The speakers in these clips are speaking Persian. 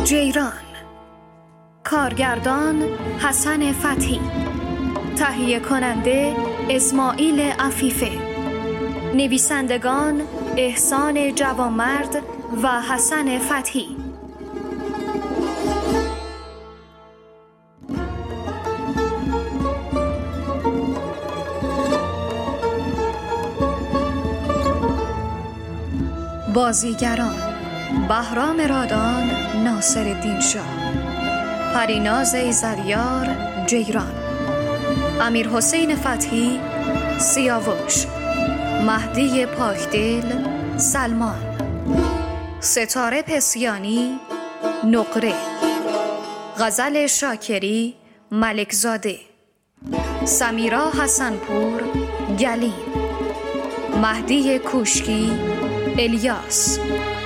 جیران. کارگردان حسن فتحی. تهیه کننده اسماعیل عفیفه. نویسندگان احسان جوانمرد و حسن فتحی. بازیگران: بهرام رادان ناصرالدین شاه، پریناز ایزدیار جیران، امیرحسین فتحی سیاوش، مهدی پاکدل سلمان، ستاره پسیانی نقره، غزل شاکری ملکزاده، سمیرا حسنپور گلین، مهدی کوشکی الیاس،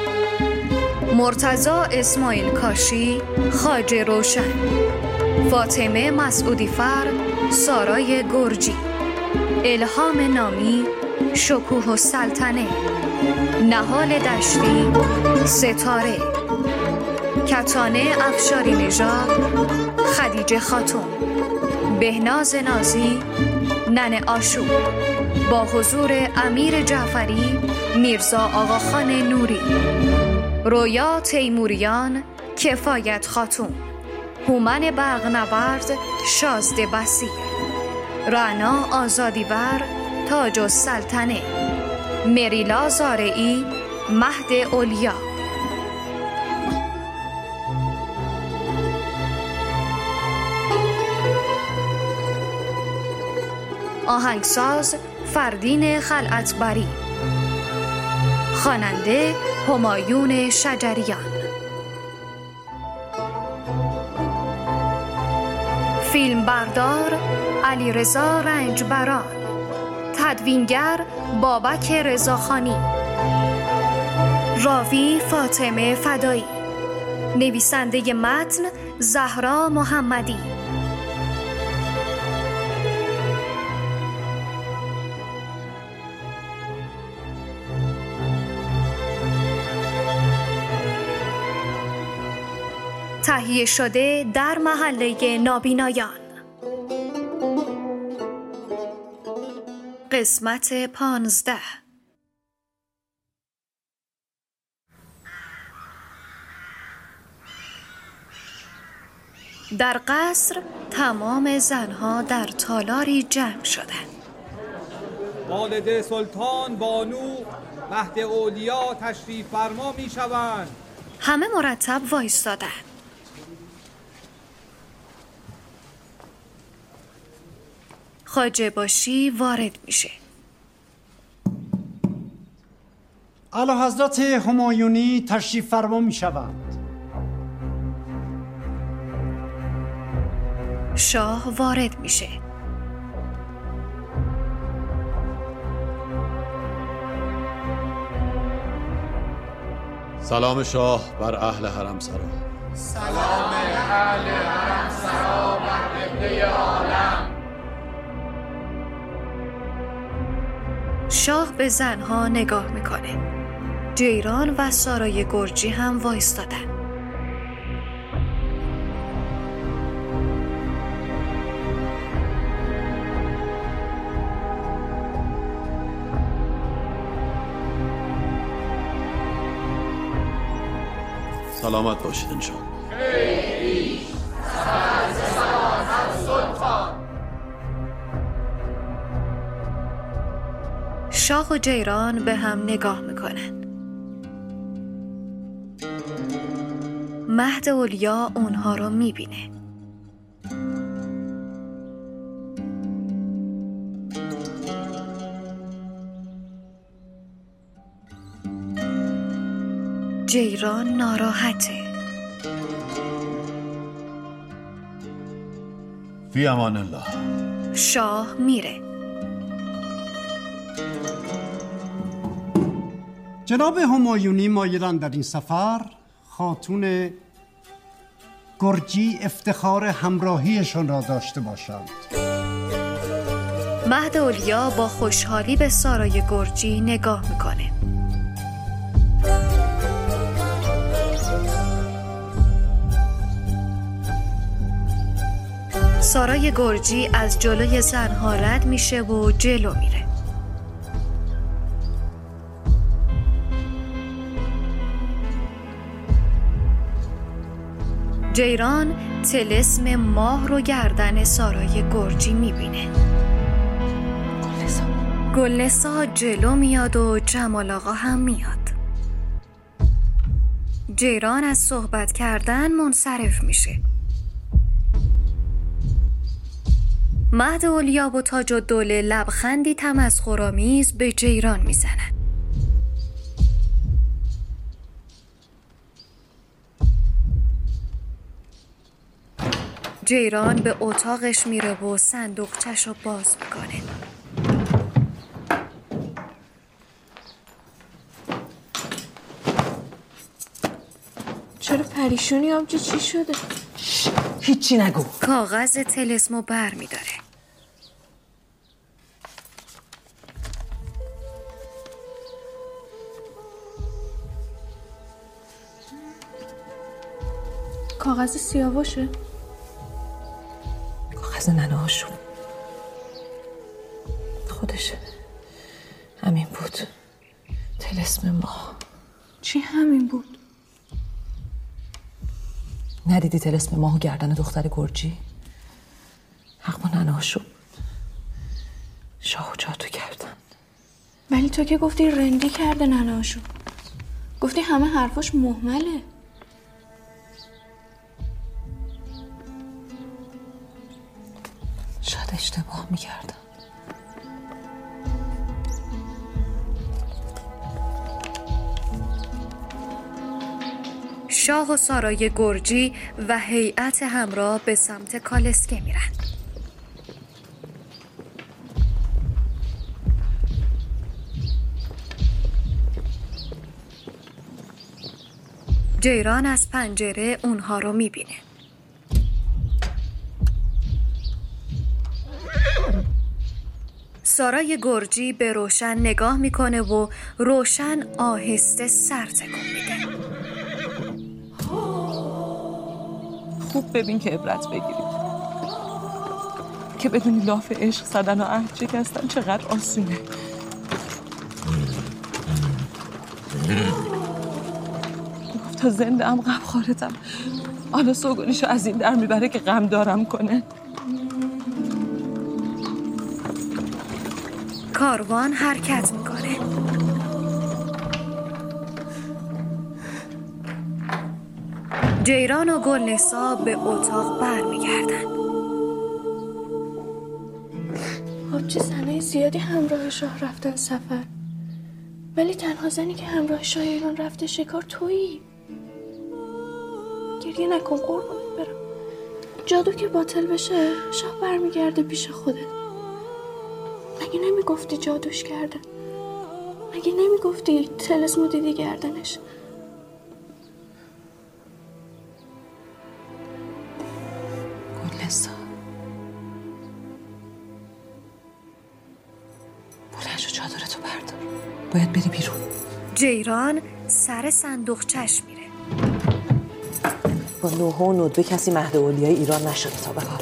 مرتضی اسماعیل کاشی خواجه روشن، فاطمه مسعودی فر سارای گرجی، الهام نامی شکوه السلطنه، نهال دشتی ستاره، کتانه افشاری نژاد خدیجه خاتون، بهناز نازی ننه آشور، با حضور امیر جعفری میرزا آقاخان نوری، رویا تیموریان کفایت خاتون، هومن برقنورد شازده بصیر، رعنا آزادیور تاج السلطنه، مریلا زارعی مهد اولیا. آهنگساز فردین خلعتبری، خواننده همایون شجریان، فیلمبردار علیرضا رنجبران، تدوینگر بابک رضاخانی، راوی فاطمه فدایی، نویسنده متن زهرا محمدی. تهیه شده در محله نابینایان. قسمت 15. در قصر تمام زنها در تالاری جمع شدند. والده سلطان بانو مهد اولیا تشریف فرما می شوند. همه مرتب وایستادند. خواجه باشی وارد میشه. اعلیحضرت همایونی تشریف فرما میشوند. شاه وارد میشه. سلام شاه بر اهل حرم سرا. سلام اهل حرم سرا بر قبله عالم. شاه به زنها نگاه میکنه. جیران و سارای گرجی هم وایستادن. سلامت باشید انشاء. خیلی سلطان. شاه و جیران به هم نگاه میکنن. مهد اولیا اونها رو میبینه. جیران ناراحته. فی امان الله. شاه میره. جناب همایونی مایلند در این سفر خاتون گرجی افتخار همراهیشان را داشته باشند. مهد اولیا با خوشحالی به سارای گرجی نگاه میکنه. سارای گرجی از جلوی زنها رد میشه و جلو میره. جیران طلسم ماه رو گردن سارای گرجی میبینه. گلنسا جلو میاد و جمال آقا هم میاد. جیران از صحبت کردن منصرف میشه. مهد اولیا و تاج الدوله لبخندی تمسخرآمیز به جیران میزنن. جیران به اتاقش میره و صندوقچش رو باز میکنه. چرا پریشونی آبجی؟ چی شده؟ هیچی نگو. کاغذ طلسمو بر میداره. کاغذ سیاوشه؟ کاغذ ننه هاشون خودشه. همین بود. طلسم ماه. چی همین بود؟ ندیدی طلسم ماهو گردن دختر گرجی؟ حق با ننه هاشون. شاه و جادو کردن. ولی تو که گفتی رندی کرده ننه هاشون. گفتی همه حرفاش مهمله. شاید اشتباه میکردم. شاه و سارای گرجی و هیئت همراه به سمت کالسکه میرن. جیران از پنجره اونها رو میبینه. سارای گرجی به روشن نگاه میکنه و روشن آهسته سر تکون میده. خوب ببین که عبرت بگیرید، که بدونی لاف عشق زدن و عهد شکستن چقدر آسونه. گفت تا زنده ام غم خارتم، حالا سوگونیشو از این در میبره که غم دارم کنه. کاروان حرکت میکنه. جیران و گلنسا به اتاق برمیگردن. آبجی زنای زیادی همراه شاه رفتن سفر، ولی تنها زنی که همراه شاه ایران رفته شکار تویی. گریه نکن قربونت برم. جادو که باطل بشه شاه برمیگرده پیش خودت. مگه نمیگفتی جادوش کردن؟ مگه نمیگفتی طلسمو دیدی گردنش؟ گلنسا بلند شو، چادرتو بردار، باید بری بیرون. جیران سر صندوقچش میره. با نوحه و ندبه کسی مهد اولیای ایران نشده تا به حال.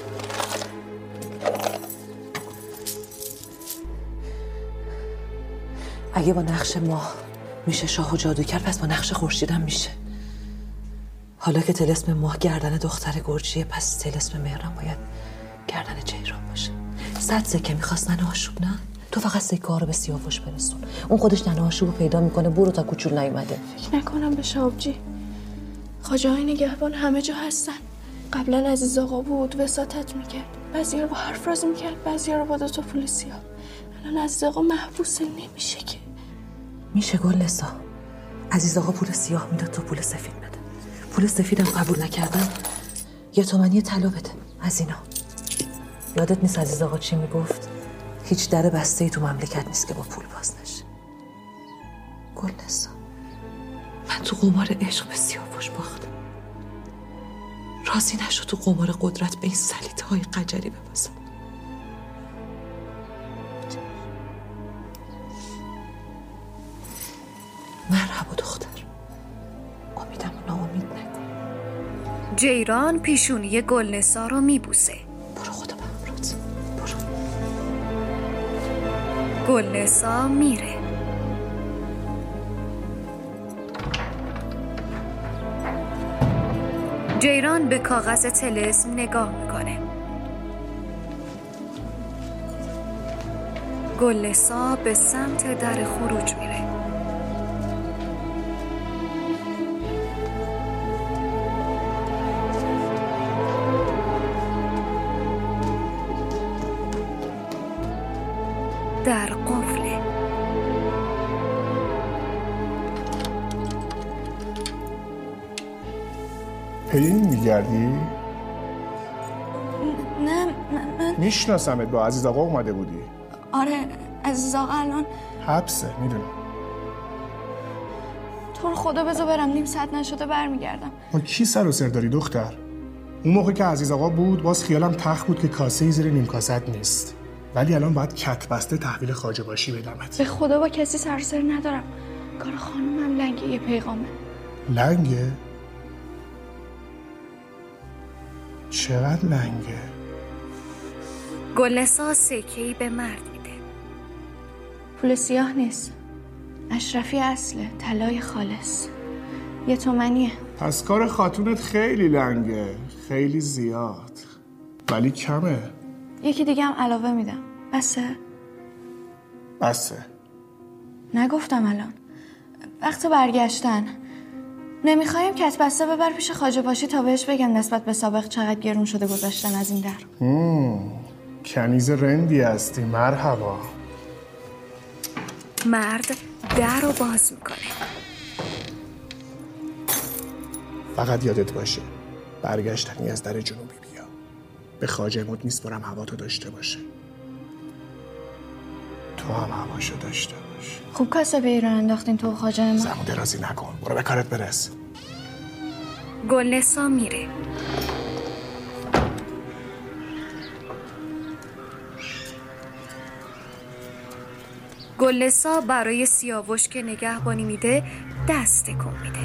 اگه با نقش ماه میشه شاه و جادوگر، پس با نقش خورشیدم میشه. حالا که طلسم ماه گردن دختر گرجیه، پس طلسم مهرم باید گردن جیران باشه. 100 سکه میخواست ننه آشوب، نه؟ تو فقط سکه ها رو به سیاوش برسون. اون خودش ننه آشوب رو پیدا میکنه. برو تا کوچول نیومده. فکر نکنم بشه آبجی. خواجه های نگهبان همه جا هستن. قبلا عزیز آقا بود وساطت میکرد، بعضی رو با حرف رازی میکرد، بعضی رو با 2 پول سیاه. الان عزیز آقا محبوسه، نمیشه که. میشه گلنسا. عزیز آقا پول سیاه میداد تو پول سفید بده. پول سفیدم قبول نکردن 1 تومانی طلا بده از اینا. یادت نیست عزیز آقا چی میگفت؟ هیچ در بسته ای تو مملکت نیست که با پول باز نشه. گلنسا، من تو قمار عشق به سیاوش باختم. راضی نشو تو قمار قدرت به این سلیطه های قجری ببازم. مرحبا دختر، امیدم ناامید نکن. جیران پیشونی گلنسا رو میبوسه. گلنسا میره. جیران به کاغذ طلسم نگاه میکنه. گلنسا به سمت در خروج میره. در قفله. پی این میگردی؟ نه من میشناسمت، با عزیز آقا اومده بودی. آره عزیز آقا الان حبسه، میدونم. تو رو خدا بذار برم، نیم ساعت نشده برمیگردم. با کی سر و سر داری دختر؟ اون موقع که عزیز آقا بود باز خیالم تخت بود که کاسه زیر نیم کاست نیست، ولی الان باید کت بسته تحویل خواجه باشی بدمت. به خدا با کسی سر و سر ندارم، کار خانومم لنگه، یه پیغامه. لنگه؟ چقدر لنگه؟ گلنسا سکه‌ای به مرد میده. پول سیاه نیست، اشرفی اصله، طلای خالص، 1 تومنیه. پس کار خاتونت خیلی لنگه، خیلی زیاد، ولی کمه. یکی دیگه هم علاوه میدم. بسه؟ بسه. نگفتم الان. وقت برگشتن نمیخوایم کت بسته ببر پیش خواجه باشی تا بهش بگم نسبت به سابق چقدر گرون شده گذاشتن از این در. کنیز رندی هستی، مرحبا. مرد در رو باز میکنه. فقط یادت باشه برگشتنی از در جنوبی بیا. به خواجه مد میسپارم هواتو داشته باشه، تو هم هواشو داشته باشه. خوب کاسه به ایران انداختین تو خواجه ما. زمون درازی نکن، برو به کارت برس. گلنسا میره. گلنسا برای سیاوش که نگهبانی میده دست تکون میده.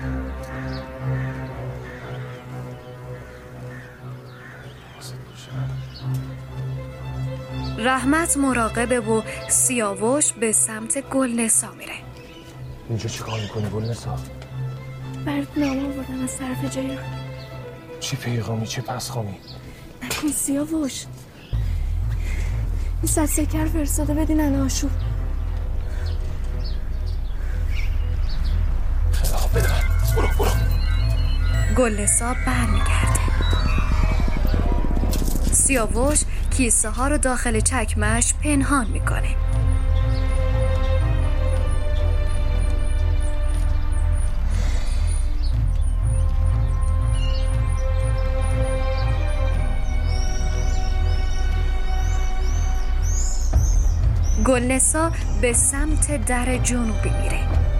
رحمت مراقبه و سیاوش به سمت گلنسا میره. اینجا چی کار میکنی گلنسا؟ برات نامه آوردم از طرف جیران. چه پیغامی، چه پسخامی؟ نکن سیاوش، این سکر فرستاده بدین الان آشوب. خیلی برو. گلنسا برمیگرده. سیاوش کیسه ها رو داخل چکمش پنهان میکنه. گلنسا به سمت در جنوبی میره.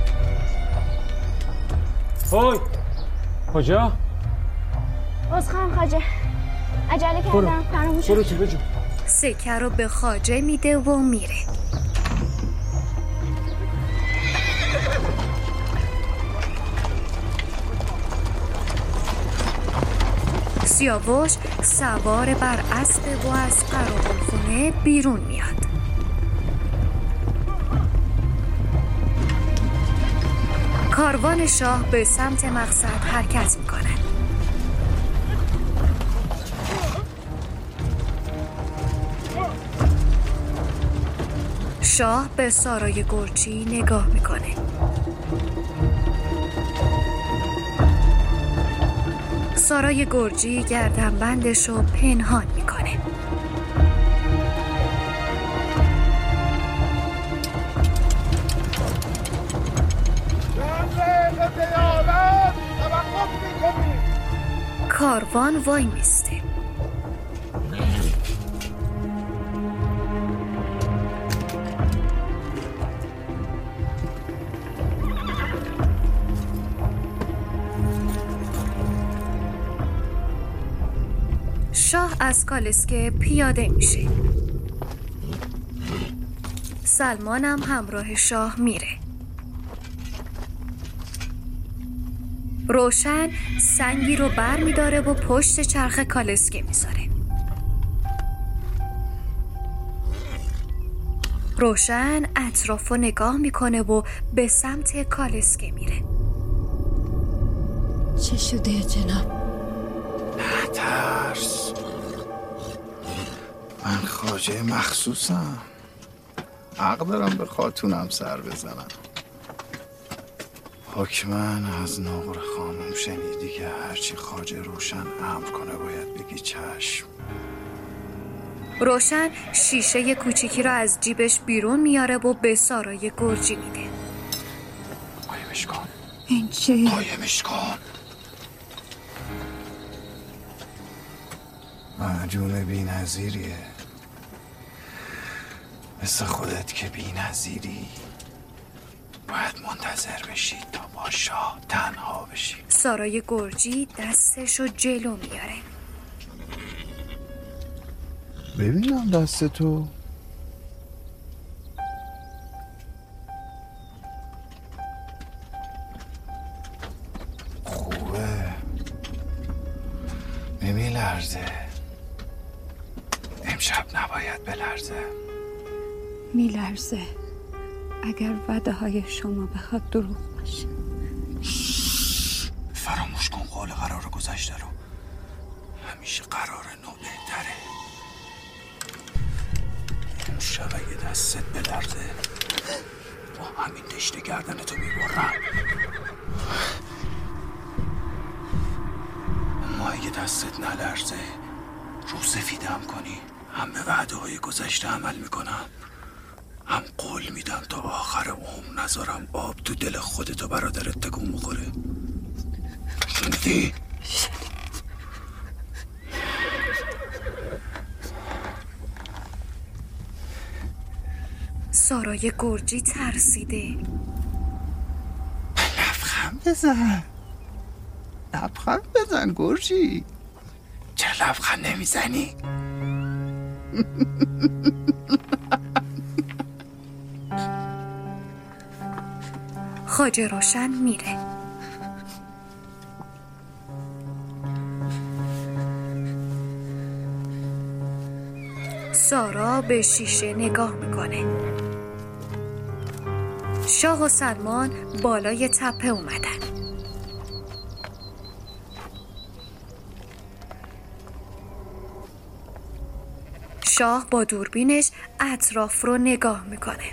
هوی کجا؟ عذرخواهم خواجه، عجله کردم، فراموش برو تو بجو. سکه رو به خواجه میده و میره. سیاوش سوار بر اسب و از قراقلخونه بیرون میاد. کاروان شاه به سمت مقصد حرکت میکنه. شاه به سارای گرجی نگاه میکنه. سارای گرجی گردنبندش رو پنهان میکنه. کاروان وای میسته. شاه از کالسکه پیاده میشه. سلمان هم همراه شاه میره. روشن سنگی رو بر میداره و پشت چرخ کالسکه میذاره. روشن اطراف رو نگاه میکنه و به سمت کالسکه میره. چه شده جناب؟ نه ترس، من خواجه مخصوصم، حق دارم به خاتونم سر بزنم. حکمن از نقر خانم شنیدی که هرچی خواجه روشن امر کنه باید بگی چشم. روشن شیشه کوچیکی را از جیبش بیرون میاره و به سارای گرجی میده. قایمش کن. این چه؟ قایمش کن. معجون بی نظیریه، مثل خودت که بی نظیری. باید منتظر بشید تا با شاه تنها بشید. سارای گرجی دستشو جلو میاره. ببینم دستتو. خوبه، نمیلرزه. امشب نباید بلرزه. میلرزه اگر وعده های شما بخواد دروغ باشه. فراموش کن قول قرار گذشته رو. همیشه قرار نو بهتره. اون شب اگه دستت بلرزه با همین دشت گردنتو میبرم. اما اگه دستت نلرزه، رو سفیدم کنی، هم به وعده های گذشته عمل میکنم، هم قول میدم تا آخر عمر نذارم آب تو دل خودت و برادرت تکون بخوره. شنیدی؟ سارای گرجی ترسیده. لبخند بزن، لبخند بزن گرجی. چرا لبخند نمیزنی؟ خواجه روشن میره. سارا به شیشه نگاه میکنه. شاه و سلمان بالای تپه اومدن. شاه با دوربینش اطراف رو نگاه میکنه.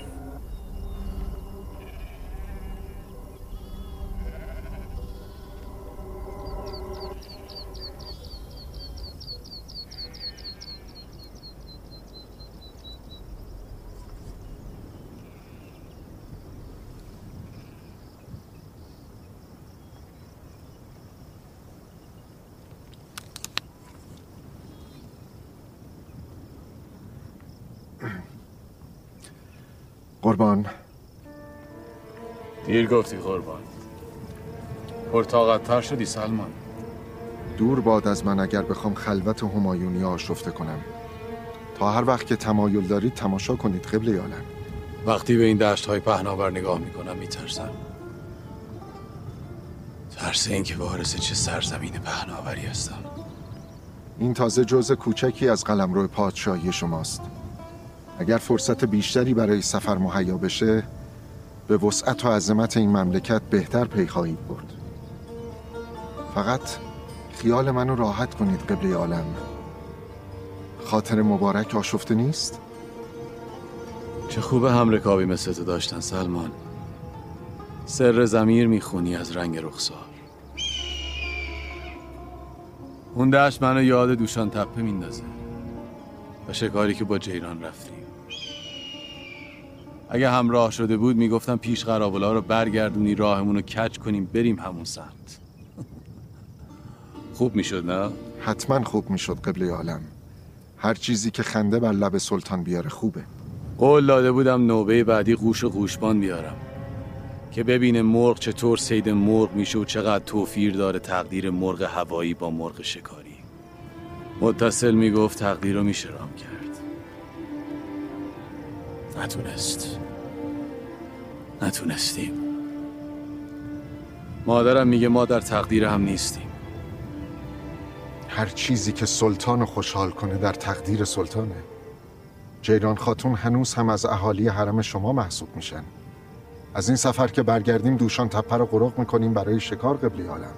قربان. دیر گفتی قربان. پرطاقت‌تر شدی سلمان. دور باد از من اگر بخوام خلوت همایونی آشفته کنم. تا هر وقت که تمایل دارید تماشا کنید قبله عالم. وقتی به این دشت‌های پهناور نگاه میکنم میترسم. ترس این که وارث چه سرزمین پهناوری هستم. این تازه جزء کوچکی از قلمرو پادشاهی شماست. اگر فرصت بیشتری برای سفر مهیا بشه، به وسعت و عظمت این مملکت بهتر پی خواهید برد. فقط خیال منو راحت کنید قبله عالم. خاطر مبارک آشفته نیست؟ چه خوبه همرکابی مثل تو داشتن سلمان. سر ضمیر میخونی از رنگ رخسار. اون دشت منو یاد دوشان تپه میندازه و شکاری که با جیران رفتیم. اگه همراه شده بود میگفتم پیش قرابلا رو برگردونی راهمونو کج کنیم بریم همون سمت. خوب میشد نه؟ حتما خوب میشد قبله عالم. هر چیزی که خنده بر لب سلطان بیاره خوبه. قول داده بودم نوبه بعدی قوش و قوشبان بیارم که ببینه مرغ چطور صید مرغ میشه و چقدر توفیر داره تقدیر مرغ هوایی با مرغ شکاری. متصل میگفت تقدیر رو میشه رام کرد. نتونستیم. مادرم میگه ما در تقدیر هم نیستیم. هر چیزی که سلطان خوشحال کنه در تقدیر سلطانه. جیران خاتون هنوز هم از اهالی حرم شما محسوب میشن. از این سفر که برگردیم دوشان تپه رو غرق میکنیم برای شکار قبله عالم.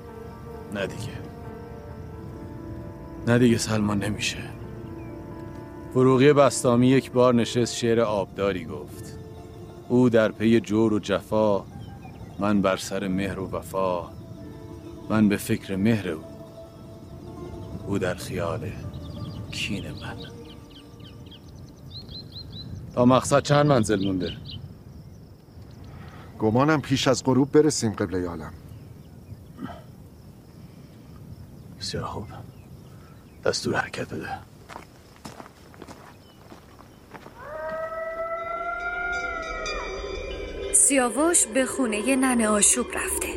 نه دیگه سلمان نمیشه. فروغی بسطامی یک بار نشست شعر آبداری گفت: او در پی جور و جفا، من بر سر مهر و وفا، من به فکر مهر او در خیال کین من. تا مقصد چند منزل مونده؟ گمانم پیش از غروب برسیم قبله عالم. بسیار خوب، دستور حرکت بده. سیاوش به خونه ننه آشوب رفته.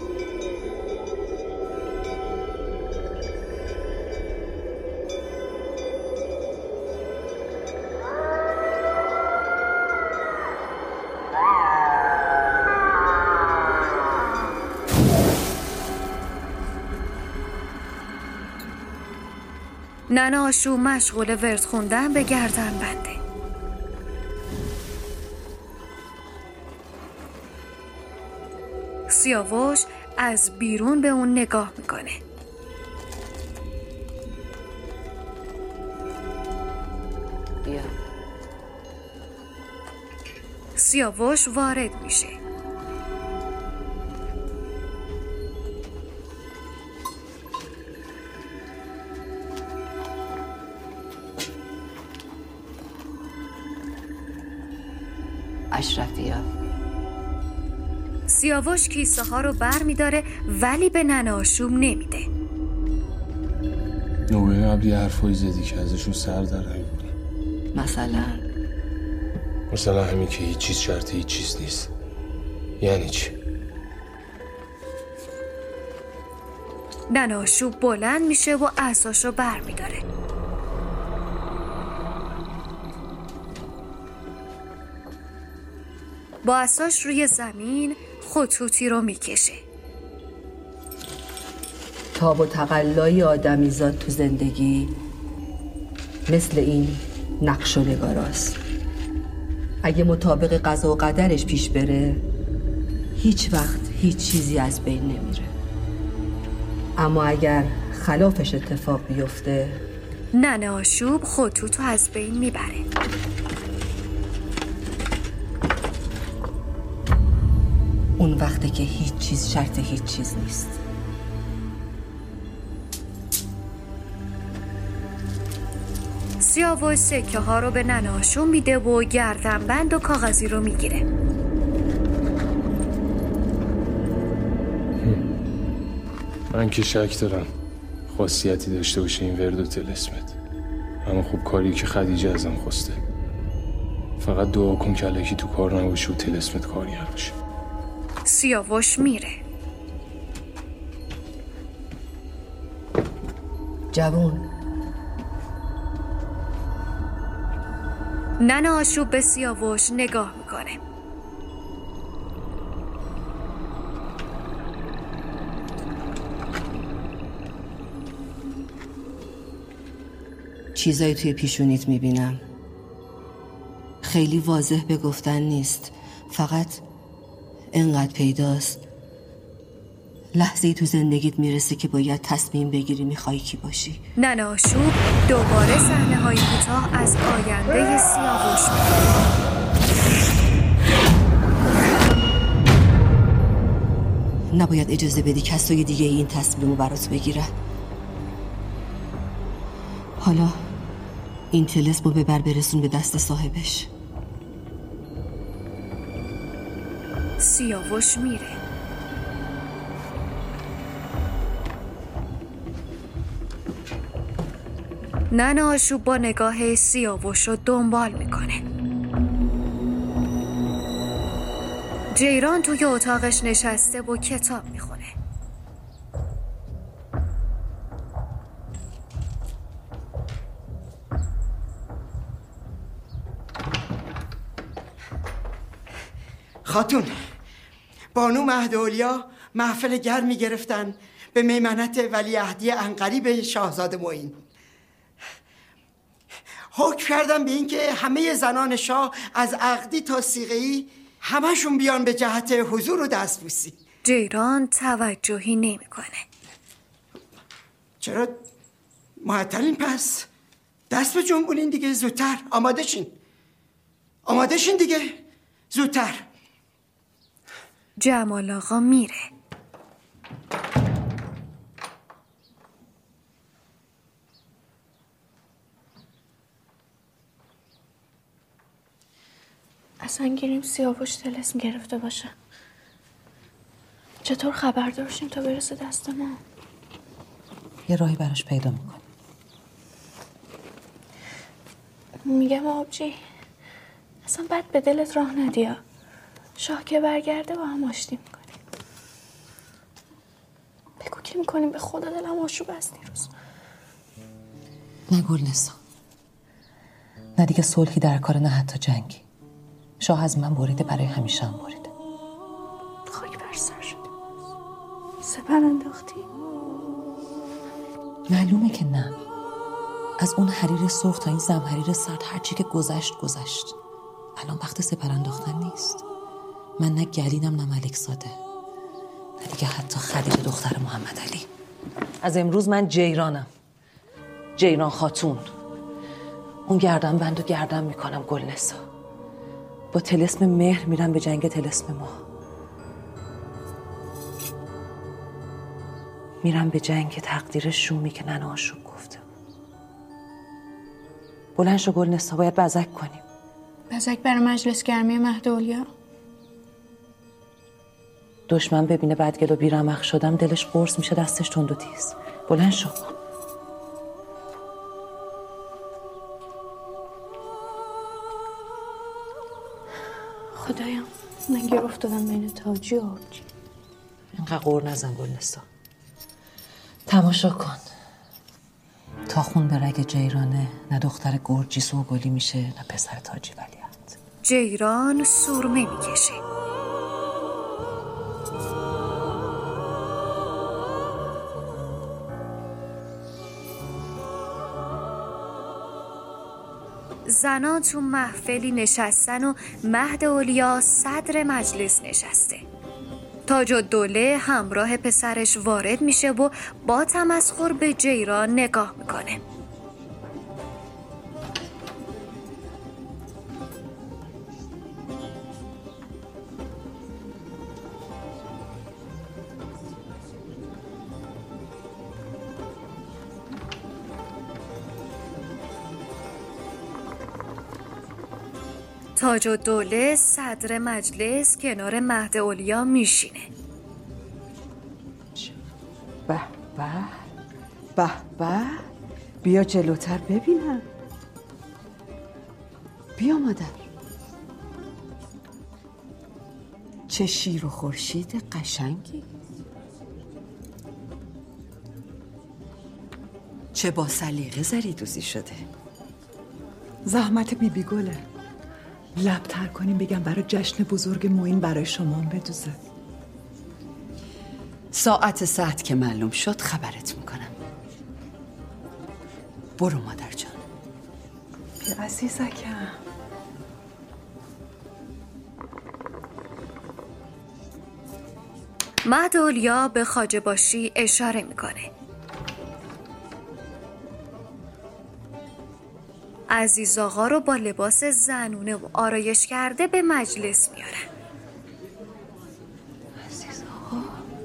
ننه آشوب مشغول ورد خوندن به گردن بنده. سیاوش از بیرون به اون نگاه میکنه. بیا. سیاوش وارد میشه. اشرفیا. سیاوش کیسه ها رو بر میداره ولی به ننه آشوب نمیده. نوبه قبلی حرفایی زدی که ازشون سر در نمیبری. مثلا همین که هیچ چیز شرط هیچ چیز نیست. یعنی چی؟ ننه آشوب بلند میشه و عصاشو بر میداره. با عصاش روی زمین خطوطی رو میکشه. تاب و تقلای آدمیزاد تو زندگی مثل این نقش و نگاراست. اگه مطابق قضا و قدرش پیش بره هیچ وقت هیچ چیزی از بین نمیره. اما اگر خلافش اتفاق بیفته ننه آشوب خطوطو از بین میبره. اون وقته که هیچ چیز شرط هیچ چیز نیست. سیاوش سکه ها رو به ننه آشوب میده و گردنبند و کاغذی رو میگیره. من که شک دارم خاصیتی داشته باشه این ورد و طلسمت. اما خب کاری که خدیجه ازم خواسته. فقط دعا کن که الکی تو کار نباشه و طلسمت کارگر باشه. سیاوش میره. جوون. ننه آشوب به سیاوش نگاه میکنه. چیزایی توی پیشونیت میبینم. خیلی واضح به گفتن نیست. فقط اینقدر پیداست لحظه‌ای تو زندگیت میرسه که باید تصمیم بگیری میخوای کی باشی. ننه آشوب دوباره صحنه‌های کوتاه از آینده سیاوش می‌بینه. نباید اجازه بدی کسای دیگه این تصمیمو برات بگیرن. حالا این طلسمو ببر برسون به دست صاحبش. سیاوش میره. ننه آشوب با نگاه سیاوش رو دنبال میکنه. جیران توی اتاقش نشسته و کتاب میخونه. خاتون، بانو مهدولیا محفل گرمی گرفتن به میمنت ولیعهدی عنقریب شاهزاده معین. حکم کردم به این که همه زنان شاه از عقدی تا صیغه‌ای همشون بیان به جهت حضور و دستبوسی. جیران توجهی نمیکنه. چرا معطلین پس؟ دست به جنبونین دیگه، زودتر آماده شین دیگه، زودتر. جمال آقا میره. اصلا گیریم سیاوش طلسم گرفته باشه. چطور خبر داشتیم تا برسه دست ما؟ یه راهی براش پیدا میکنیم. میگم آبجی اصلا بد به دلت راه ندیا. شاه که برگرده با هم آشتی میکنیم. بگو که میکنیم، به خدا دلم آشوب است دیروز. نه گلنسا، نه دیگه صلحی در کار، نه حتی جنگی. شاه از من بریده، برای همیشه هم بریده. خاک بر سر شدیم، سپر انداختی. معلومه که نه. از اون حریر سرخ تا این زمحریر سرد هرچی که گذشت. الان وقت سپر انداختن نیست. من نه گلینم نه ملک زاده، نه دیگه حتی خدیجه دختر محمد علی. از امروز من جیرانم، جیران خاتون. اون گردن بندو گردن میکنم گلنسا. با طلسم مهر میرم به جنگ طلسم ما. میرم به جنگ تقدیر شومی که ننه آشوب گفته. بلند شو گلنسا، باید بزک کنیم. بزک برای مجلس گرمی مهد اولیا. دشمن ببینه بدگل و بیرمق شدم، دلش قرص میشه، دستش تند و تیز. بلند شو. خدایا من گیر افتادم بین تاجی و آبجی. اینقدر غور نزن گلنسا. تماشا کن. تا خون به رگ جیرانه، نه دختر گرجی سوگلی میشه، نه پسر تاجی ولیعهد. جیران سرمه میکشه. زنان تو محفلی نشستن و مهد اولیا صدر مجلس نشسته. تاج‌الدوله همراه پسرش وارد میشه و با تمسخر به جیران نگاه میکنه. تاج‌الدوله صدر مجلس کنار مهد اولیا میشینه. به به به به، بیا جلوتر ببینم. بیا مادر. چه شیر و خورشید قشنگی، چه با سلیقه زری دوزی شده. زحمت بیبی گله. لب‌تر کنیم بگم برای جشن بزرگ معین برای شما هم بدوزه. ساعت ساعت که معلوم شد خبرت میکنم. برو مادر جان. بیا عزیزکم. مهد اولیا به خواجه باشی اشاره میکنه. عزیز آقا رو با لباس زنونه و آرایش کرده به مجلس میارن. عزیز آقا.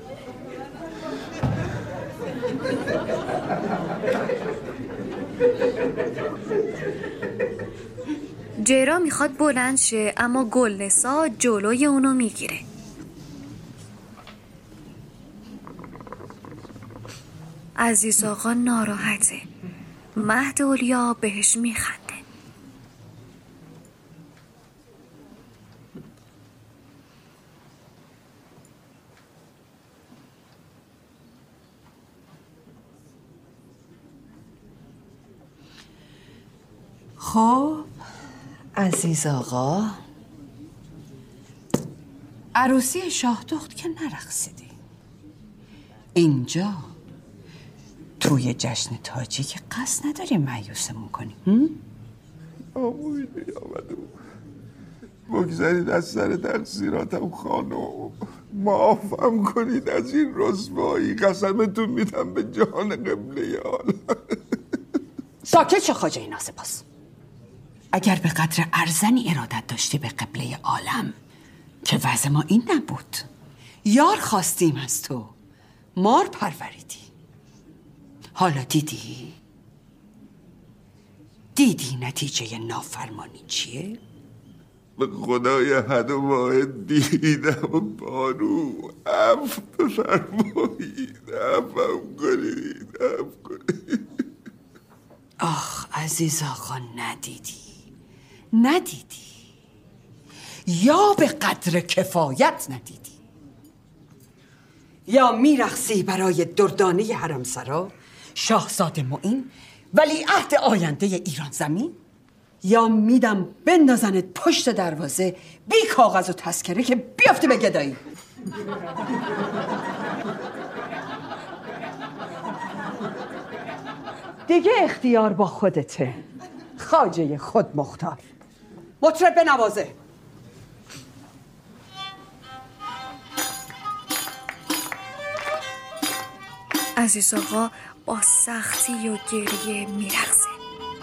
جیران میخواد بلند شه اما گلنسا جلوی اونو میگیره. عزیز آقا ناراحته. مهد اولیا بهش میخنده. خب عزیز آقا، عروسی شاه دخت که نرقصیدی. اینجا توی جشن تاجی که قصد نداری مایوسمون کنی. موین آمد بگذارید از سر تقصیراتم خانم، معافم کنید از این رسوایی. قسمتون میدم به جان قبله عالم. ساکت شو خواجه ناسپاس. اگر به قدر ارزنی ارادت داشتی به قبله عالم که وضع ما این نبود. یار خواستیم از تو، مار پروریدی. حالا دیدی نتیجه نافرمانی چیه؟ به خدای حد و واحد دیدم. بانو عفو بفرمایید، عفو کنید. آخ عزیز آقا، ندیدی یا به قدر کفایت ندیدی، یا میرقصی برای دردانه حرمسرا شاهزاده معین ولیعهد آینده ایران زمین، یا میدم بندازنت پشت دروازه بی کاغذ و تذکره که بیافته به گدایی. دیگه اختیار با خودته خواجه خود مختار. مطرب بنوازه. عزیز آقا با سختی و گریه میرقصه.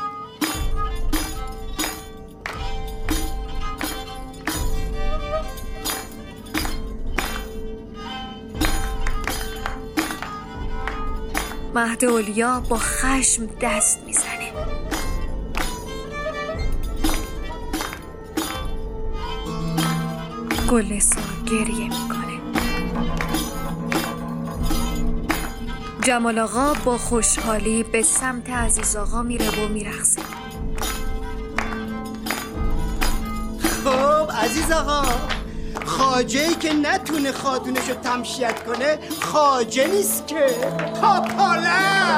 مهد اولیا با خشم دست میزنه. گلنسا گریه میکنه. جمال آقا با خوشحالی به سمت عزیز آقا میره و میرقصه. خب عزیز آقا، خواجه‌ای که نتونه خاتونشو تمشیت کنه خواجه نیست که، پاپاله.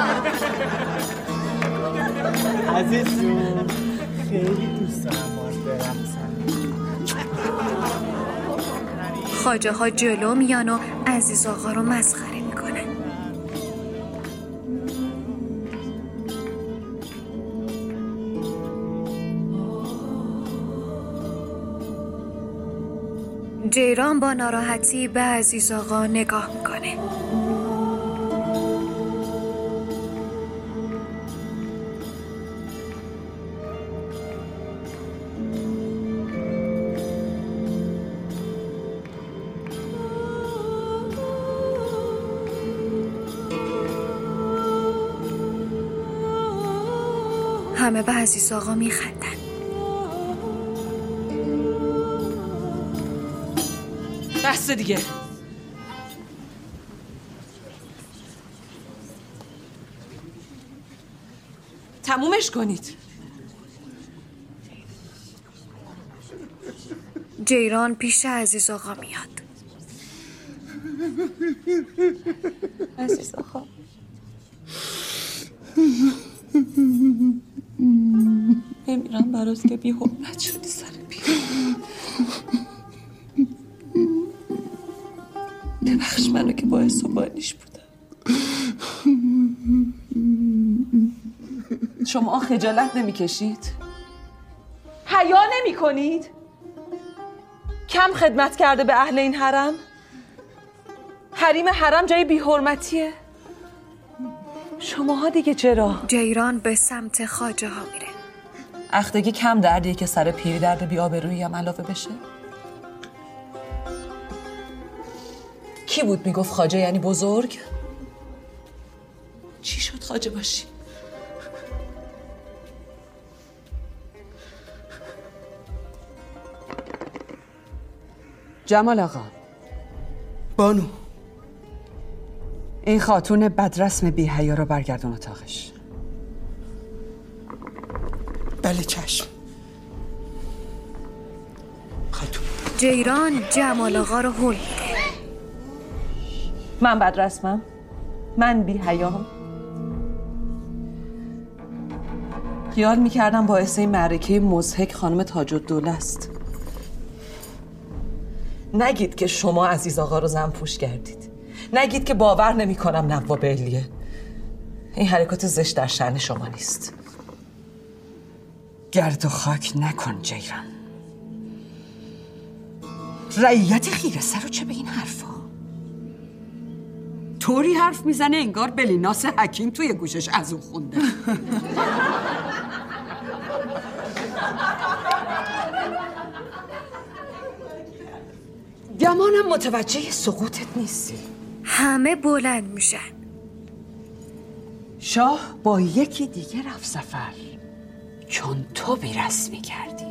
عزیز جون خیلی دوست دارم باز برقصم. خواجه ها جلو میان و عزیز آقا رو مسخره میکنن. جیران با ناراحتی به عزیز آقا نگاه میکنه. همه به عزیز آقا میخندن. بس دیگه. تمومش کنید. جیران پیش عزیز آقا میاد. عزیز آقا، بمیرم برات که بی حرمت شدی سر پیرم. ببخش منو که باعث و بانیش بودم. شما خجالت نمی کشید؟ حیا نمی کنید؟ کم خدمت کرده به اهل این حرم؟ حریم حرم جای بی حرمتیه؟ شماها دیگه چرا؟ جیران به سمت خواجه ها میره. اختگی کم دردیه که سر پیری درد بی آبرویی هم علاوه بشه؟ کی بود میگفت خواجه یعنی بزرگ؟ چی شد خواجه باشی؟ جمال آقا. بانو. این خاتون بدرسم بی حیا رو برگردون اتاقش. بله چشم. خاتون. جیران جمال آقا رو هل میده. من بدرسمم؟ من بی حیام؟ خیال میکردم باعث این معرکه مضحک خانم تاج الدوله است. نگید که شما عزیز آقا رو زنپوش کردید. نگید که باور نمیکنم نواب علیه. این حرکات زشت در شأن شما نیست. گرد و خاک نکن جیران. رعیت خیره سر و چه به این حرفا؟ طوری حرف میزنه انگار بلیناس حکیم توی گوشش از اون خونده. گمانم متوجه سقوطت نیستی. همه بلند میشن. شاه با یکی دیگه رفت سفر چون تو بی‌رسمی کردی.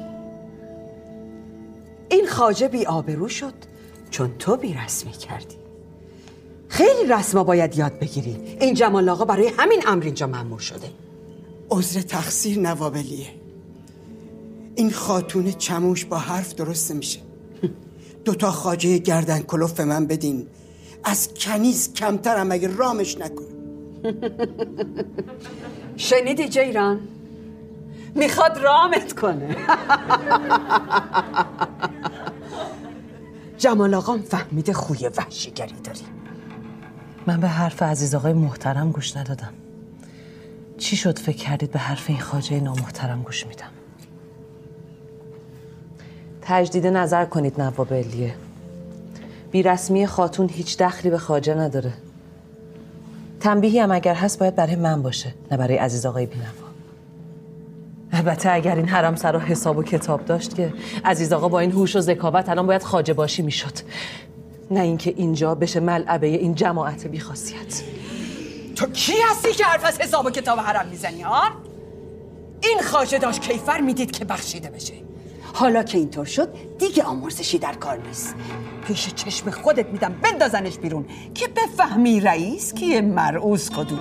این خواجه بی آبرو شد چون تو بی‌رسمی کردی. خیلی رسما باید یاد بگیری. این جمال آقا برای همین امر اینجا مأمور شده. عذر تقصیر نوابلیه. این خاتون چموش با حرف درست میشه. 2 خواجه گردن کلوف من بدین، از کنیز کمترم اگه رامش نکنه. شنیدی جیران؟ میخواد رامت کنه. جمال آقام فهمیده خوی وحشیگری داری. من به حرف عزیز آقای محترم گوش ندادم. چی شد فکر کردید به حرف این خواجه نامحترم گوش میدم؟ تجدید نظر کنید نواب علیه. بی‌رسمی خاتون هیچ دخلی به خواجه نداره. تنبیهی هم اگر هست باید برای من باشه، نه برای عزیز آقای بی‌نوا. البته اگر این حرم سرا حساب و کتاب داشت که عزیز آقا با این هوش و ذکاوت الان باید خواجه باشی میشد، نه اینکه اینجا بشه ملعبه این جماعت بی‌خاصیت. تو کی هستی که حرف از حساب و کتاب حرم میزنی ها؟ این خواجه داشت کیفر میدید که بخشیده بشه. حالا که اینطور شد دیگه آمرزشی در کار نیست. پیش چشم خودت میدم بندازنش بیرون که بفهمی رئیس کیه، مرعوز کدومه.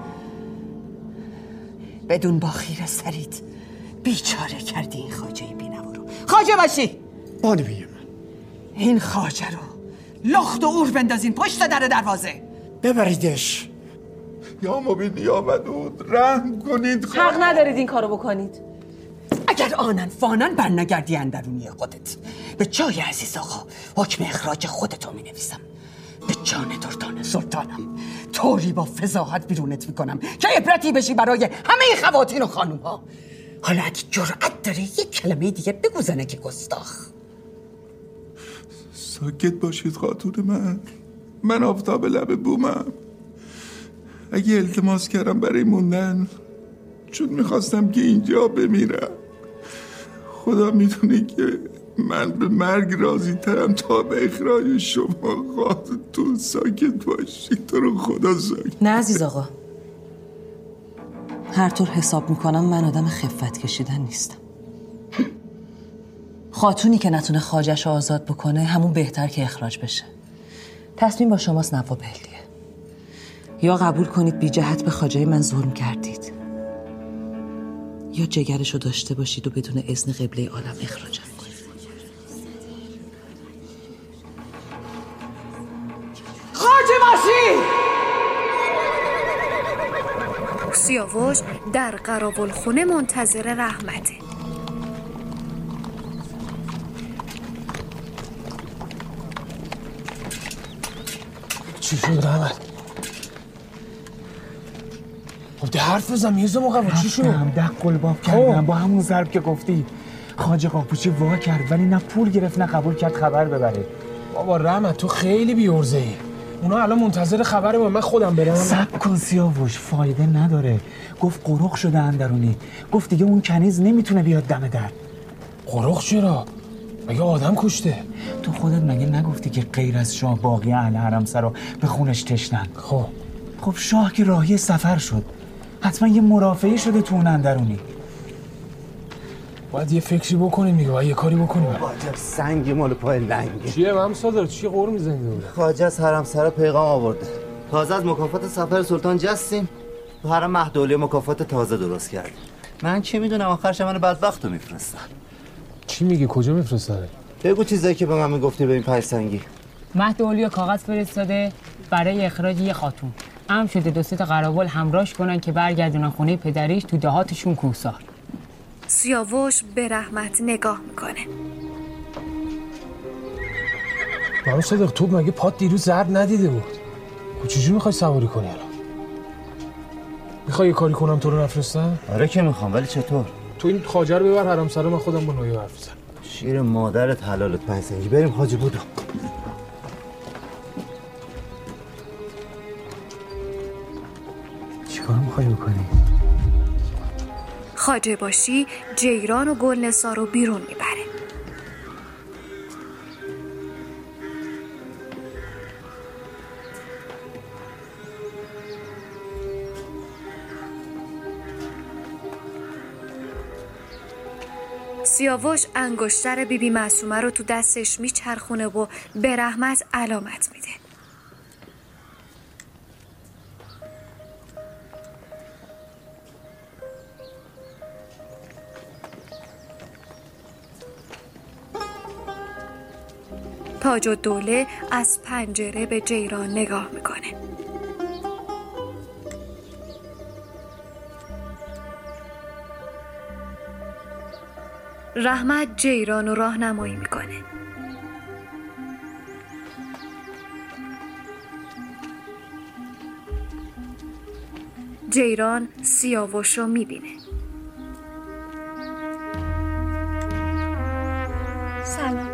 بدون با خیره سرید بیچاره کردی این خواجه بی‌نوا رو. خواجه باشی بانی بیه من. این خواجه رو لخت و اور بندازین پشت در دروازه، ببریدش. یا مبین یا ودود رحم کنید. حق ندارید این کارو بکنید. اگر آنن فانن برنگردی اندرونی خودت. به جای عزیز آقا حکم اخراج خودتو می نویسم. به جان دردان سلطانم طوری با فضاحت بیرونت میکنم که عبرتی بشی برای همه خواتین و خانوم ها. حالا اگه جرأت داری یک کلمه دیگه بگو زنک گستاخ. ساکت باشید خاتون من آفتاب لب بومم. اگه التماس کردم برای موندن چون میخواستم که اینجا بمیرم، خدا میدونه که من به مرگ راضی ترم تا به اخراج شما. خاتون ساکت باشید، تو رو خدا ساکت. نه عزیز آقا، هر طور حساب میکنم من آدم خفت کشیدن نیستم. خاتونی که نتونه خواجه‌ش رو آزاد بکنه همون بهتر که اخراج بشه. تصمیم با شماست نواب علیه. یا قبول کنید بی جهت به خواجه من ظلم کردید، یا جگرش رو داشته باشید و بدون اذن قبله عالم اخراجم کنید. خواجه باشی! سیاوش در قراولخونه منتظر رحمته. چی شد رحمت؟ خب ده حرف بزن میرزا مقوم. چی شد؟ ده قلباب کردم با همون ضرب که گفتی. خواجه قاپوچی وا کرد ولی نه پول گرفت نه قبول کرد خبر ببره. بابا رحمت تو خیلی بی‌عرضه‌ای. اونا الان منتظر خبره من خودم برم. صبر کن سیاوش، فایده نداره. گفت قرق شده اندرونی. گفت دیگه اون کنیز نمیتونه بیاد دم در. قرق چرا؟ مگه آدم کشته؟ تو خودت مگه نگفتی که غیر از شاه باقی اهل حرم سرا به خونش تشنن؟ خب شاه که راهی سفر شد، حتما یه مرافعی شده تو اون اندرونی. باید یه فکری بکنیم دیگه، باید یه کاری بکنیم. عجب سنگی مال پای لنگه. چیه ممسادر؟ چی قور میزنید؟ خواجه از حرم سرا پیغام آورده. تازه از مکافات سفر سلطان جستیم. تو حرم مهدولی مکافات تازه درست کرد. من چی میدونم آخرش من بدبختو میفرستن. چی میگی؟ کجا میفرستن؟ بگو چیزایی که به من میگفتی به این پنج سنگی. مهدولی کاغذ فرستاده برای اخراج یه خاتون. امر شده 2 تا قراول همراهش کنن که برگردونن خونه پدریش تو دهاتشون کوهسار. سیاوش به رحمت نگاه میکنه. بابا صدق تو مگه پات دیروز زرد ندیده بود؟ چجوری میخوای سواری کنی الان؟ میخوای یه کاری کنم تو رو نفرستم؟ آره که میخوام، ولی چطور؟ تو این خواجه رو ببر حرمسرا، من خودم با نوید حرف میزنم. شیر مادرت حلالت 5 سنگی. بریم حاجی بودو. چیکار میخوای بکنی؟ خواجه باشی جیران و گلنسا رو بیرون میبره. سیاوش انگشتر بیبی معصومه رو تو دستش میچرخونه و به رحمت علامت میده. تاج‌الدوله از پنجره به جیران نگاه میکنه. رحمت جیران رو راهنمایی میکنه. جیران سیاوش رو میبینه. سلام.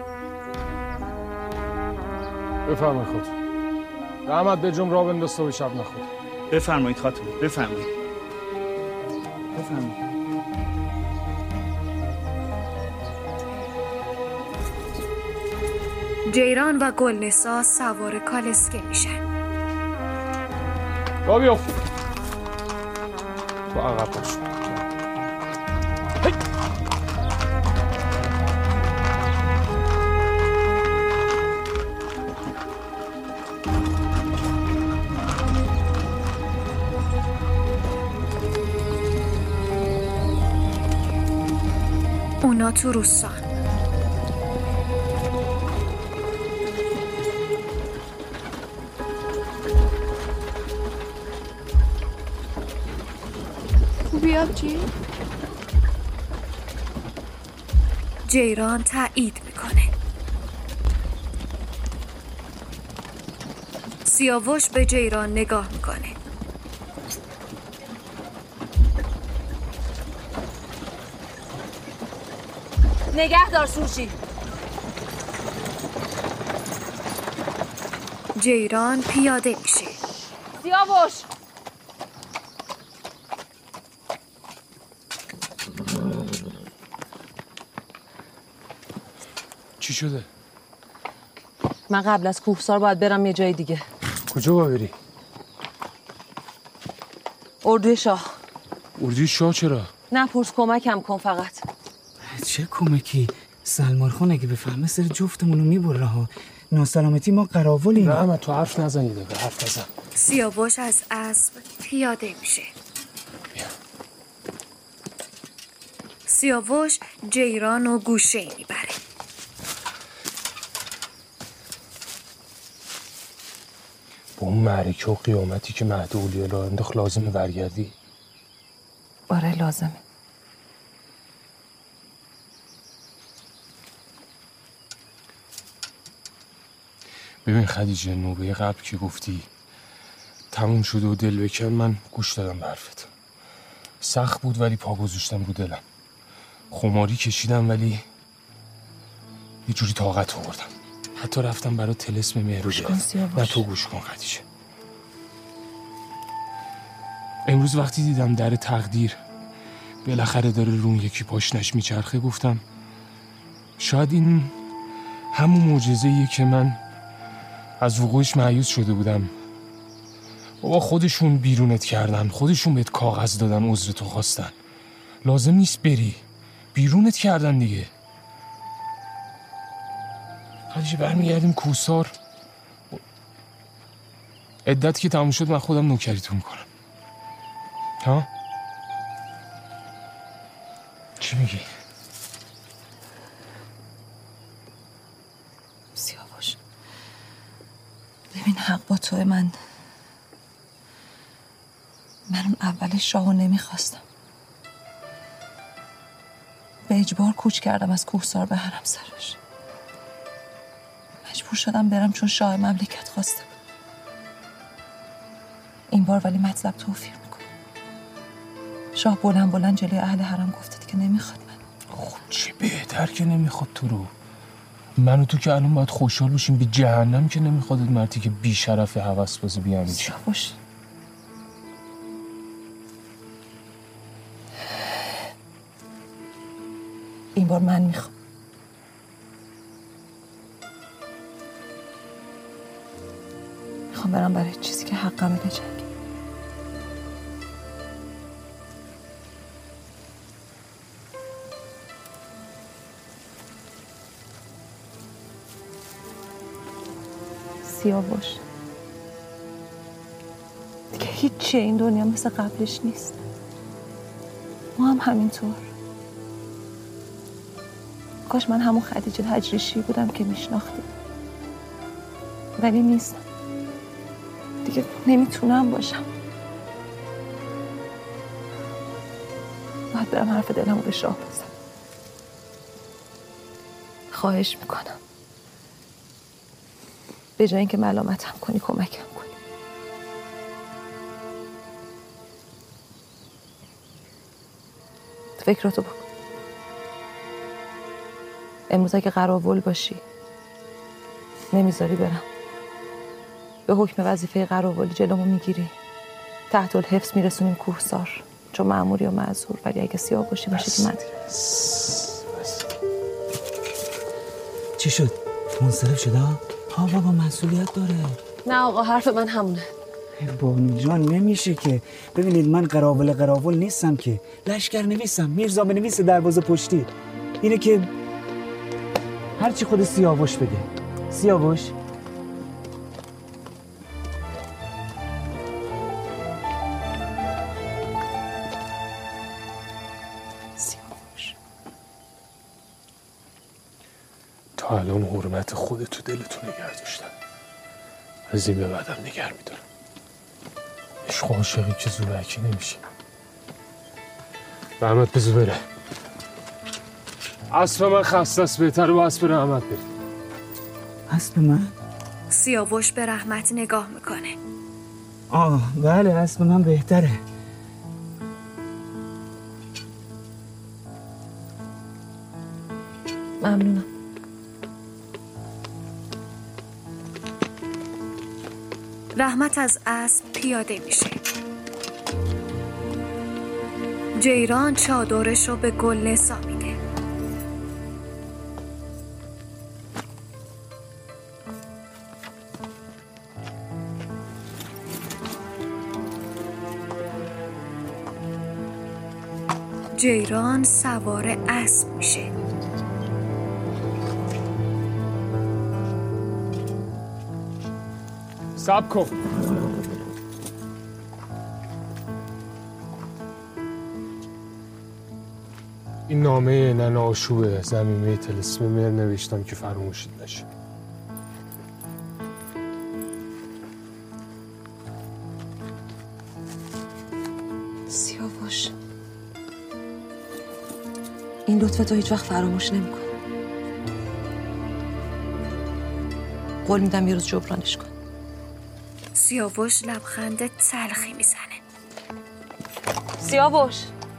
بفرمایید خود. رحمت به جمع را بنداز تا به شب نخور. بفرمایید خاتون، بفرمایید. بفرمایید. جیران و گلنسا سوار کالسکه میشن. را بیافت. تو عقب باش. اونا تو روستان. خوبی آبجی؟ جیران تایید میکنه. سیاوش به جیران نگاه میکنه. نگه دار سوشی. جیران پیاده میشه. سیاوش چی شده؟ من قبل از کوهسار باید برم یه جای دیگه. کجا باید بری؟ اردوی شاه. اردوی شاه چرا؟ نپرس، کمکم کن فقط. چه کمکی؟ سلمان خان اگه بفهمه سر جفتمونو میبره ها. ناسلامتی ما قراولیم. نه تو حرف نزن یه دقیقه، حرف نزن. سیاوش از اسب پیاده میشه. سیاوش جیران و گوشه میبره. با اون معرکه و قیامتی که مهد اولیا لا انداخت لازمه برگردی؟ آره لازمه. ببین خدیجه، نوبه قبل که گفتی تموم شده و دل بکن، من گوش دادم به حرفت. سخت بود ولی پا گذاشتم رو دلم. خماری کشیدم ولی یه جوری طاقت آوردم. حتی رفتم برای طلسم مهر رو گرفتم. نه تو گوش کن خدیجه. امروز وقتی دیدم در تقدیر بالاخره داره رون یکی پاشنش میچرخه، گفتم شاید این همون معجزه‌ایه که من از وقوعش مایوس شده بودم. بابا خودشون بیرونت کردن، خودشون بهت کاغذ دادن، عذرتو خواستن. لازم نیست بری، بیرونت کردن دیگه. خدیجه برمیگردیم کوهسار. عدت که تموم شد من خودم نوکریتون میکنم. ها؟ چی میگی؟ سیاوش ببین حق با توه. من اون اول شاهو نمیخواستم. به اجبار کوچ کردم از کوهسار به حرمسرش. مجبور شدم برم چون شاه مملکت خواسته بود. این بار ولی مطلب توفیق میکنه. شاه بلند بلند جلوی اهل حرم گفته که نمیخواد منو. خب چی بهتر که نمیخواد تو رو. من و تو که الان باید خوشحال باشیم، به جهنم که نمیخواد مردی که بی شرف هوس بازی بیان. سیاوش این بار من میخوام. میخوام برم برای چیزی که حقمه بجنگم. سیاوش دیگه هیچی این دنیا مثل قبلش نیست. ما هم همینطور. کاش من همون خدیجه تجریشی بودم که میشناختیم، ولی نیستم دیگه. نمیتونم باشم. باید برم حرف دلمو به شاه بزنم. خواهش میکنم به جای اینکه ملامتم کنی کمکم کنی. فکراتو بکن. امروز اگه قراول باشی نمیذاری برم، به حکم وظیفه قراولی جلومو میگیری، تحت الحفظ میرسونیم کوهسار چون مأموری و معذور. ولی اگه سیاوشی باشه که من چی شد؟ منصرف شده؟ ها بابا مسئولیت داره. نه آقا حرف من همونه. بانو جان نمیشه که. ببینید من قراول نیستم که، لشکر نویسم، میرزا بنویس دروازه پشتی. اینه که هرچی خود سیاوش بگه. سیاوش تا الان حرمت خودت تو دلتون نگه داشتم، از این به بعدم نگه میدارم. عشق و عاشقی که زورکی نمیشه. رحمت بزو بره. اسب من خسته است، بهتره با اسب رحمت بره. اسب من؟ سیاوش به رحمت نگاه میکنه. بله اسب من بهتره. ممنونم. رحمت از اسب پیاده میشه. جیران چادرش رو به گلنسا میده. جیران سوار اسب میشه. صبر کن. این نامه ننه آشوب ضمیمه طلسم مهر نوشتم که فراموشت نشه. سیاوش این لطف تو هیچ وقت فراموش نمی‌کنم. قول میدم یه روز جبرانش کن. سیاوش لبخند تلخی میزنه. سیاوش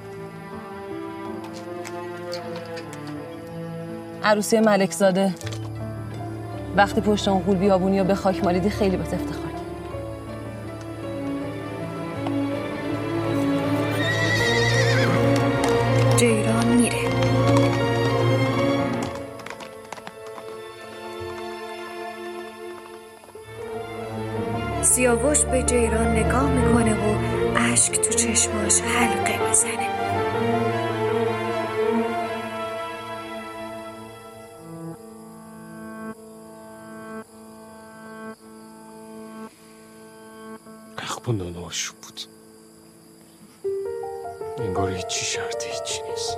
عروسی ملک زاده وقتی پشت اون غول بیابونی و به خاک مالیدی خیلی بهت افتخار کرد. جیران میره. سیاوش به جیران نگاه میکنه و اشک تو چشماش حلقه میزنه. قخبون نانه آشوب بود. انگار هیچی شرط هیچی نیست.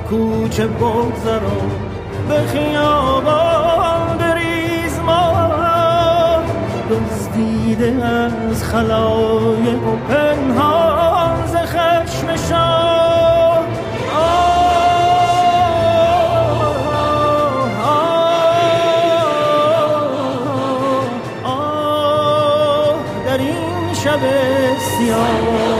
کوچه بگذر و به خیابان بریز ماه، دزدیده از خلایق و پنهان ز خشم شاه. در این شب سیاه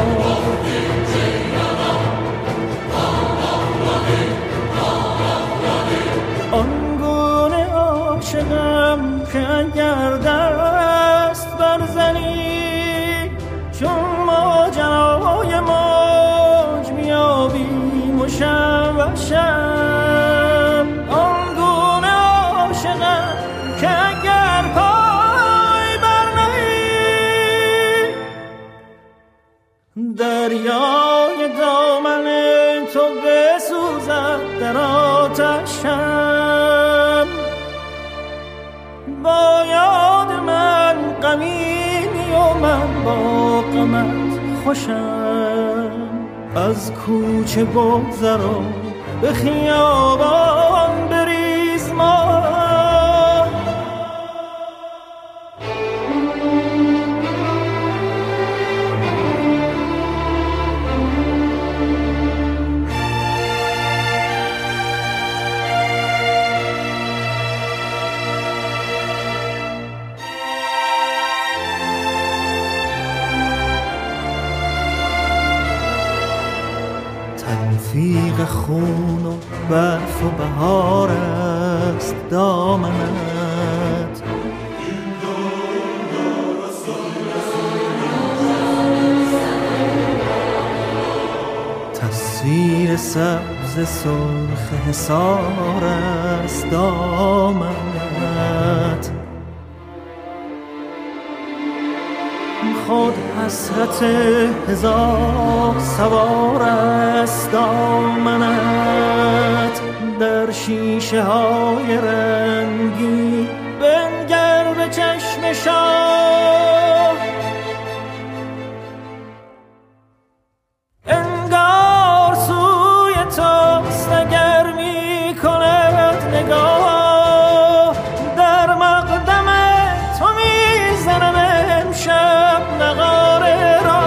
آنگونه عاشقم که اگر دست برزنی چون ماجرای موج میابیم و شم و شم. آنگونه عاشقم که اگر پای برنهی دریای دامن تو بسوزد در آتشم. با یاد من غمیمی و من با غمت خوشم. از کوچه بگذر و به خیابان بریز ماه. تلفیق خون و برف و بهار است دامنت. تصویر سبز سرخ حصار است دامنت. خود حسرت هزار سوار است دامنت. در شیشه های رنگی بنگر به چشم شاه. انگار سوی توست اگر می کند نگاه. در مقدم تو می زنم امشب نغاره را.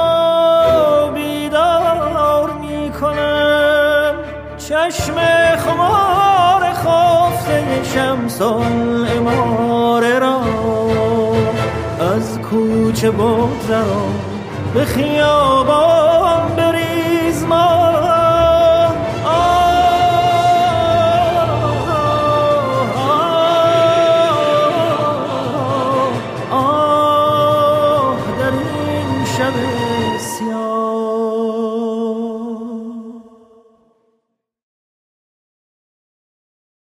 بیدار می کنم چشم خمار خفته شمس العماره را. از کوچه بگذر و به خیابان